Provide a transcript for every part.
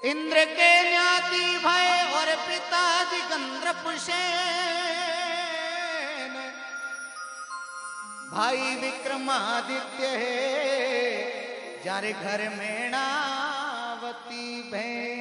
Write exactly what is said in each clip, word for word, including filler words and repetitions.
इंद्र के न्याति भय और पिताजी गंद्रपुसेन, भाई विक्रमादित्य है जारे घर में नावती भैं।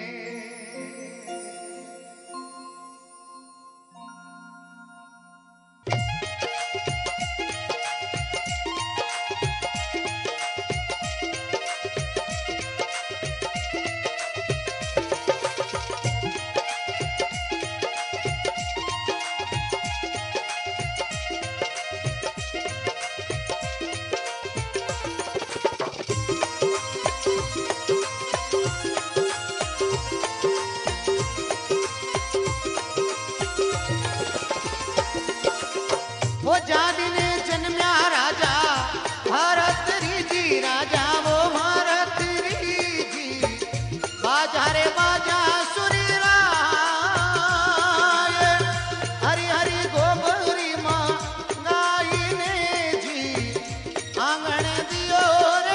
वो जादी ने जन्म्या राजा भरत जी, राजा वो भरत जी, बाजा रे बाजा सुरी राय, हरि हरि गोबरी माँ गाई ने जी, आंगण दियो रे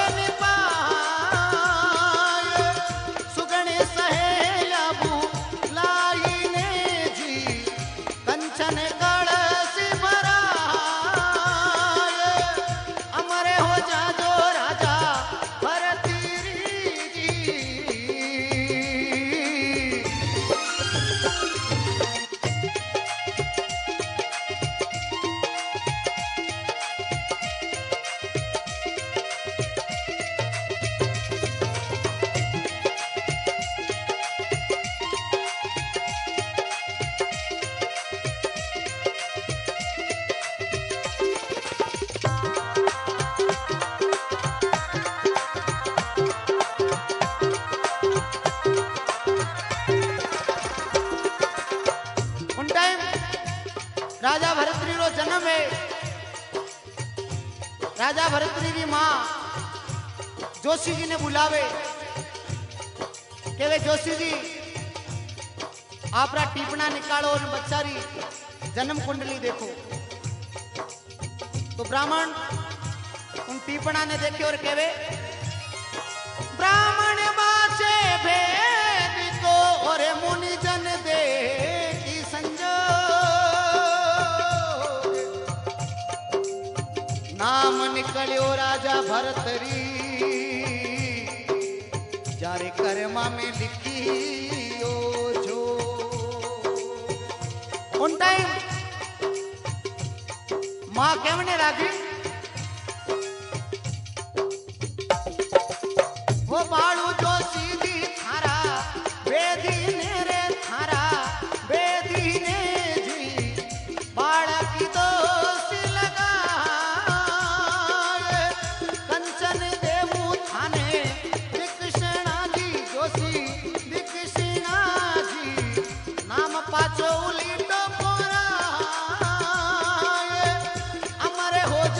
निपाय, सुगणे सहेला बुलाई ने जी, कंचन कलसी राजा भरतरी रो जन्म है। राजा भरतरी की मां जोशी जी ने बुलावे के वे जोशी जी आपरा टीपना निकालो और बच्चारी जन्म कुंडली देखो। तो ब्राह्मण उन टीपना ने देखे और कहवे ब्राह्मण बाचे भेद को और मुनि जन दे की संजो, नाम निकलियो राजा भरतरी जारे कर्मा में लिखियो जो। उन टाइम मां केवने रागी वो बाड़ू जो सीधी थारा वेदी ने रे थारा वेदी ने जी, बालक की दोषी लगा कंचन देवू थाने दिक्षणा जी जोशी, दिक्षणा जी नाम पाचो उलीटो पोरा, अमरे हो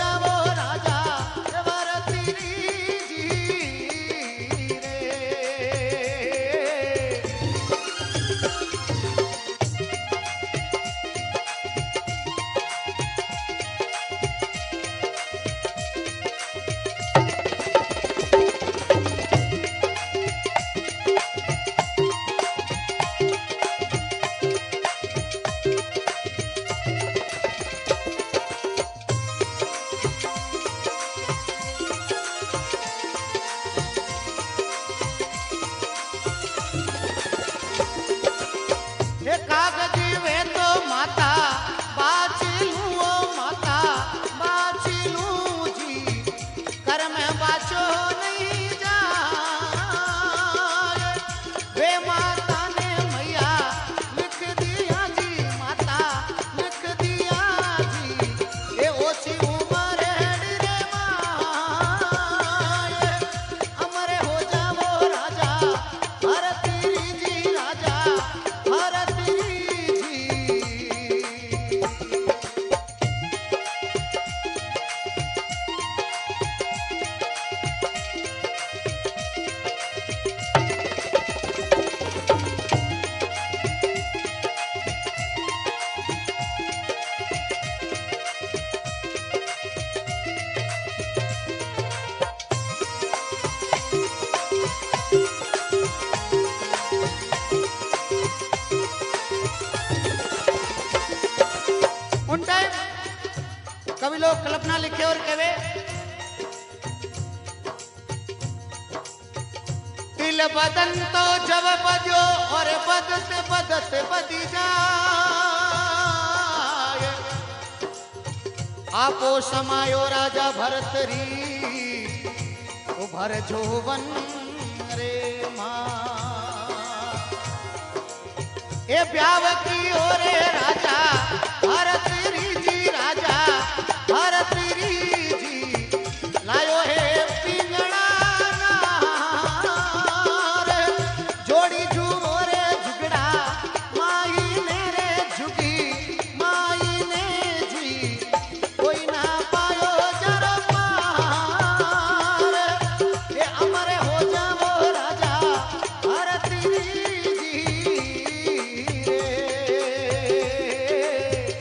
दिल बदन तो जब बजो और बदत बदत बदी जाए आपो समायो राजा भरत री उभर जोवन रे मां ए ब्याव की ओरे राजा भरत री जी राजा भरत री जी लायो है पिंगड़ा नार जोड़ी जुमोरे झुगड़ा माई ने रे झुगी माई ने जी कोई ना पायो जर पार ए अमर हो जावो राजा भरत री जी रे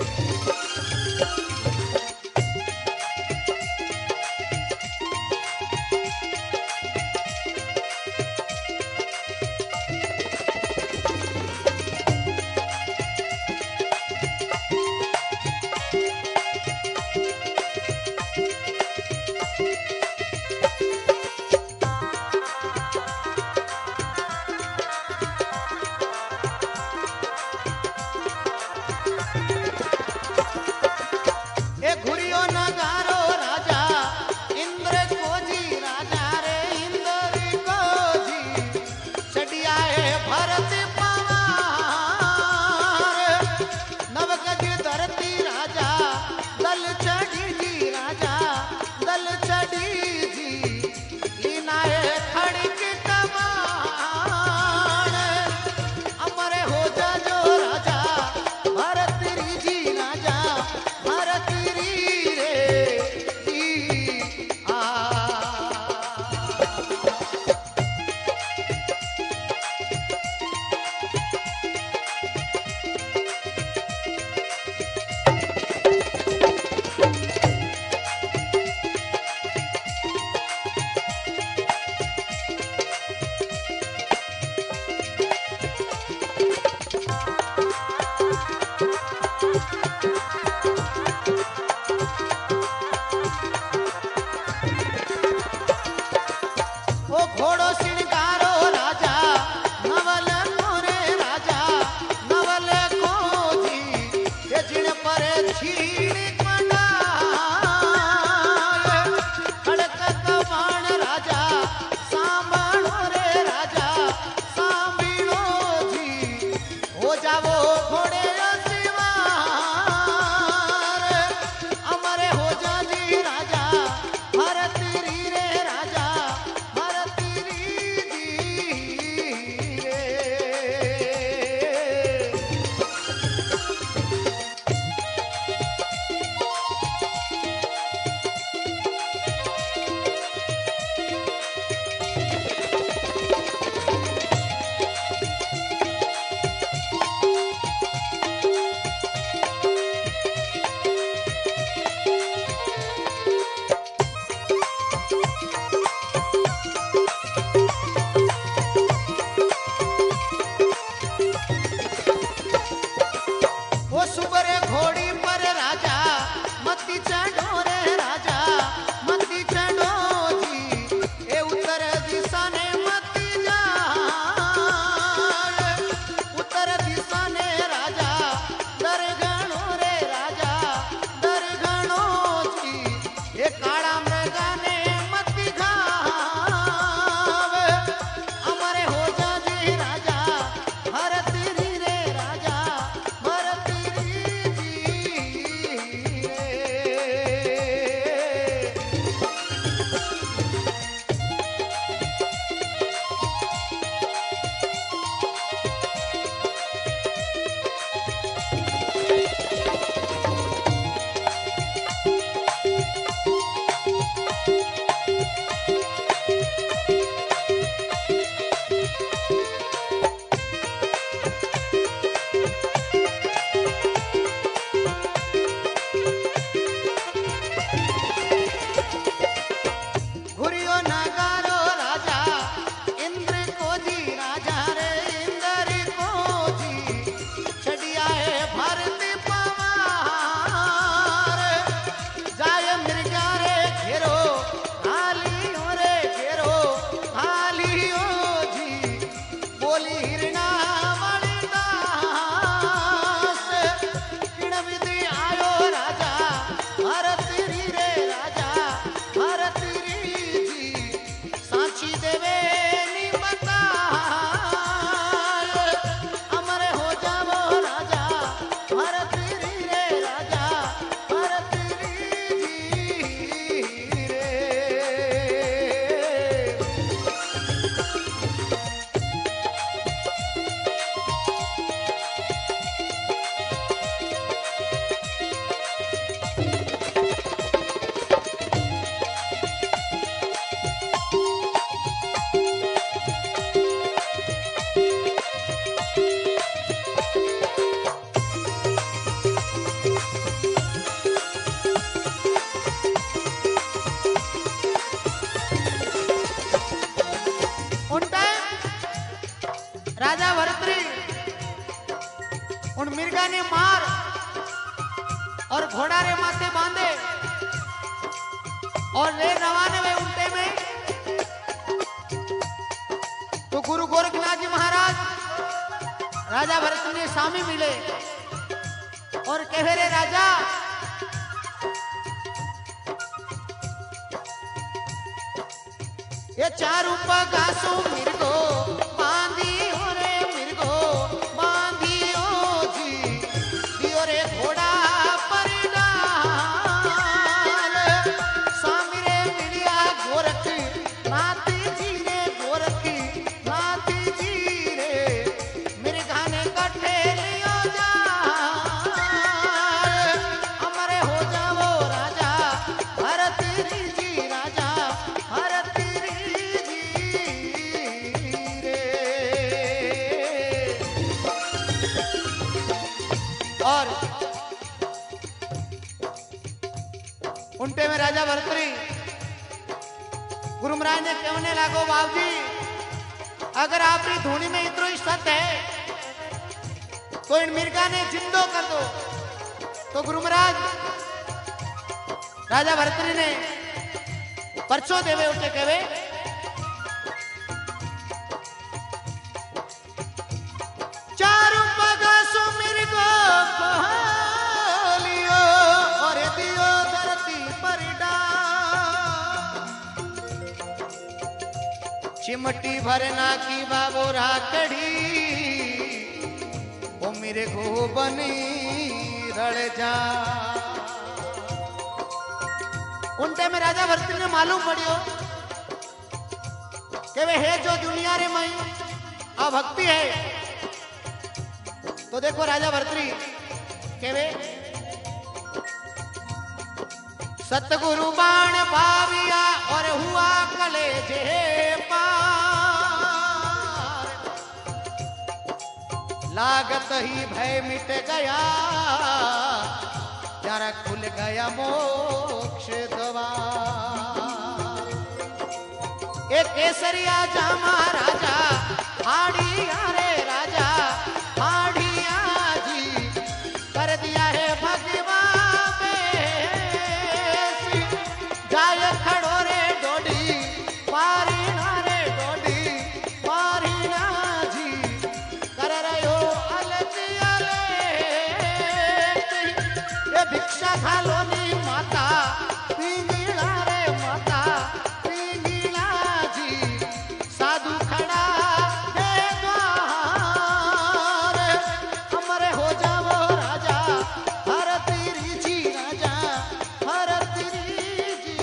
घोड़ा रे माथे बांधे और ले रवाने हुए उल्टे में। तो गुरु गोरखनाथ जी महाराज राजा भरत ने स्वामी मिले और कहे रे राजा, ये चारू पगासु मिर्गो बांधी हो रे मिर्गो बांधी हो जी दियो रे घोड़ा पर डाल। स्वामी रे मिलिया गोरख नाथ जी रे गोरख नाथ जी रे मिर्गा ने कट्ठे लियो जा अमरे हो जाओ राजा भरत जी राजा भरत और उनटे में राजा भरतरी गुरु महाराज ने कहने लागो बाबू जी, अगर आपकी धूनी में इतना ही सत्य है तो इन मिर्गा ने जिंदो कर दो। तो गुरु महाराज राजा भरतरी ने परचो देवे उठे कहे, चारू पगासु मिर्गो बहालियो और दियो धरती पर डाल। चिमटी भरना की बाबो राकड़ी वो मेरे को बनी रड़ जा। उनते में राजा भरतरी ने मालूम पड़ियो कि वे है जो दुनिया रे मई अभक्ति है। तो देखो राजा भरतरी केवे, सतगुरु बाण भाविया और हुआ कलेजे पार। लागत ही भय मिट गया जरा खुल गया मोक्ष द्वार। एक केसरिया जामा राजा हाड़िया रे राजा हाड़िया जी कर दिया है भगवान में जाय खड़ो रे डोडी पारीना रे डोडी पारीना जी कर रहे हो अलजी अलजी ये भिक्षा खालो नी माता पिंगला रे माता पिंगला जी साधु खड़ा है द्वार हमारे हो जाओ राजा भरतरी जी राजा भरतरी जी।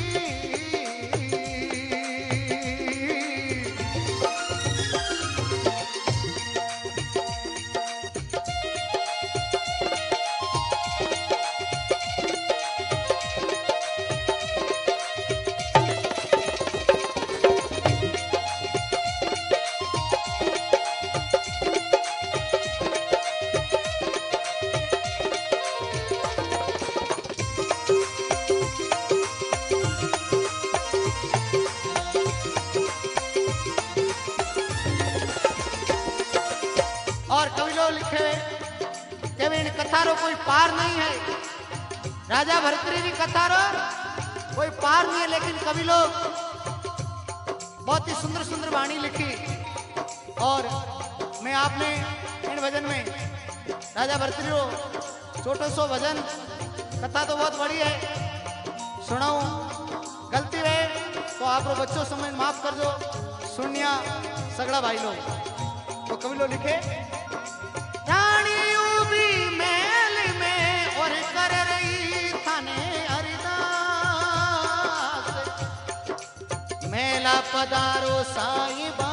और कवि लोग लिखे कि इन कथारो कोई पार नहीं है। राजा भरतरी की कथारो कोई पार नहीं है, लेकिन कवि लोग बहुत ही सुंदर सुंदर वाणी लिखी। और मैं आपने इन भजन में राजा भरतरी को छोटो सो भजन कथा तो बहुत बड़ी है सुनाऊं, गलती है तो आप लोग बच्चों समझ माफ कर दो, सुनिया सगड़ा भाई लोग। तो कवि लोग लिखे, रानी उबी मेल में और कर रही थाने अरदास मेला पधारो साईबा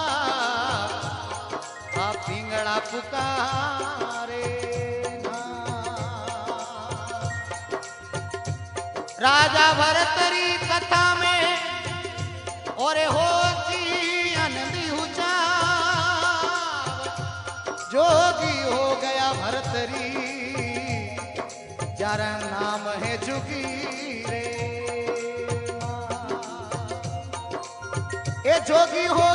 आ पिंगड़ा पुकारे ना। राजा भरतरी कथा में और होती आनंदी हुचा जोगी हो गया भरतरी जारा नाम है जुगी रे। ये जोगी हो